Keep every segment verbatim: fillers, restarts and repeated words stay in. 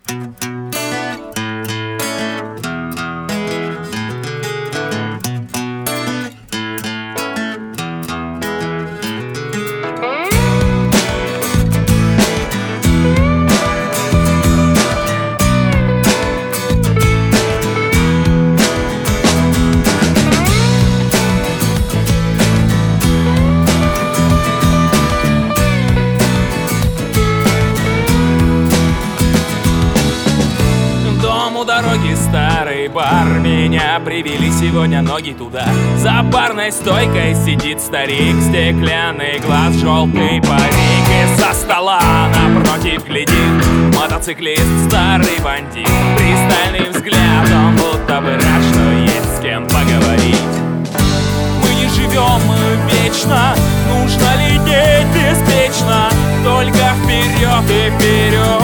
У дороги старый бар, меня привели сегодня ноги туда. За барной стойкой сидит старик, стеклянный глаз, желтый парик. И со стола напротив глядит мотоциклист, старый бандит. Пристальный взгляд, он будто бы рад, что есть с кем поговорить. Мы не живем вечно, нужно лететь беспечно, только вперед и вперед.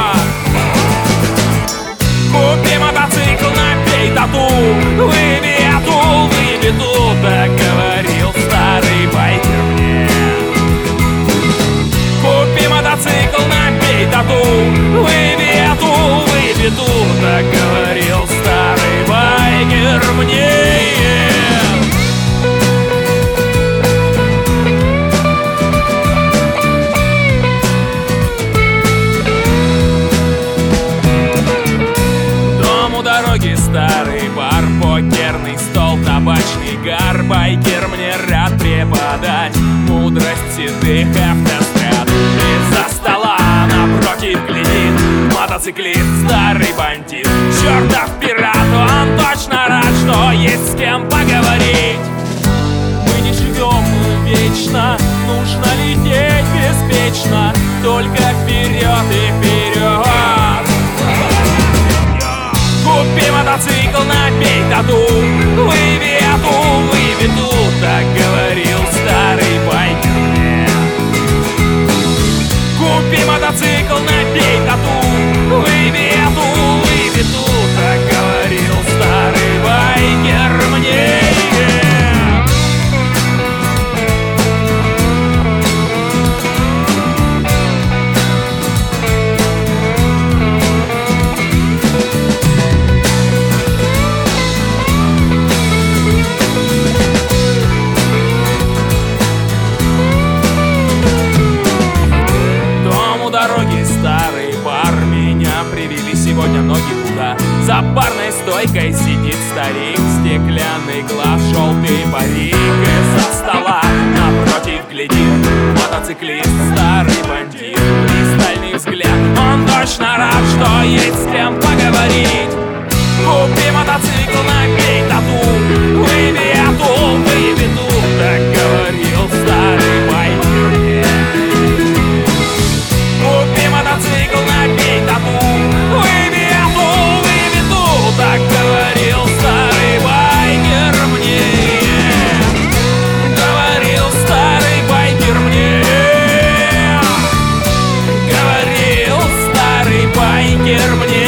Купи мотоцикл, напей тату, выйди атул, выйди тут, так говорил старый байкер мне. Купи мотоцикл, напей тату, выйди атул, выйди тут, так говорил старый байкер мне. Старый бар, покерный стол, табачный гар. Байкер мне рад преподать мудрость седых автострад. Из-за стола напротив глядит мотоциклист, старый бандит. Чертов пират, он точно рад, что есть с кем поговорить. Мы не живем вечно, нужно лететь беспечно, только вперед и вперед. Купи мотоцикл, напей тату, выйди атул, выйди тут, так говорил старый байкер мне. Купи мотоцикл, напей тату, выйди атул, выйди тут, так говорил старый байкер мне. Сегодня ноги туда. За барной стойкой сидит старик, стеклянный глаз, желтый парик. Из-за стола напротив глядит мотоциклист, старый бандит. Пристальный взгляд, он точно рад, что есть с кем поговорить. Купи мотоцикл, напей тату, выйди атул, выйди тут, так говорил старый байкер мне. Купи мотоцикл, напей тату, выйди атул, выйди тут, так говорил старый байкер мне. Говорил старый байкер мне. Говорил старый байкер мне.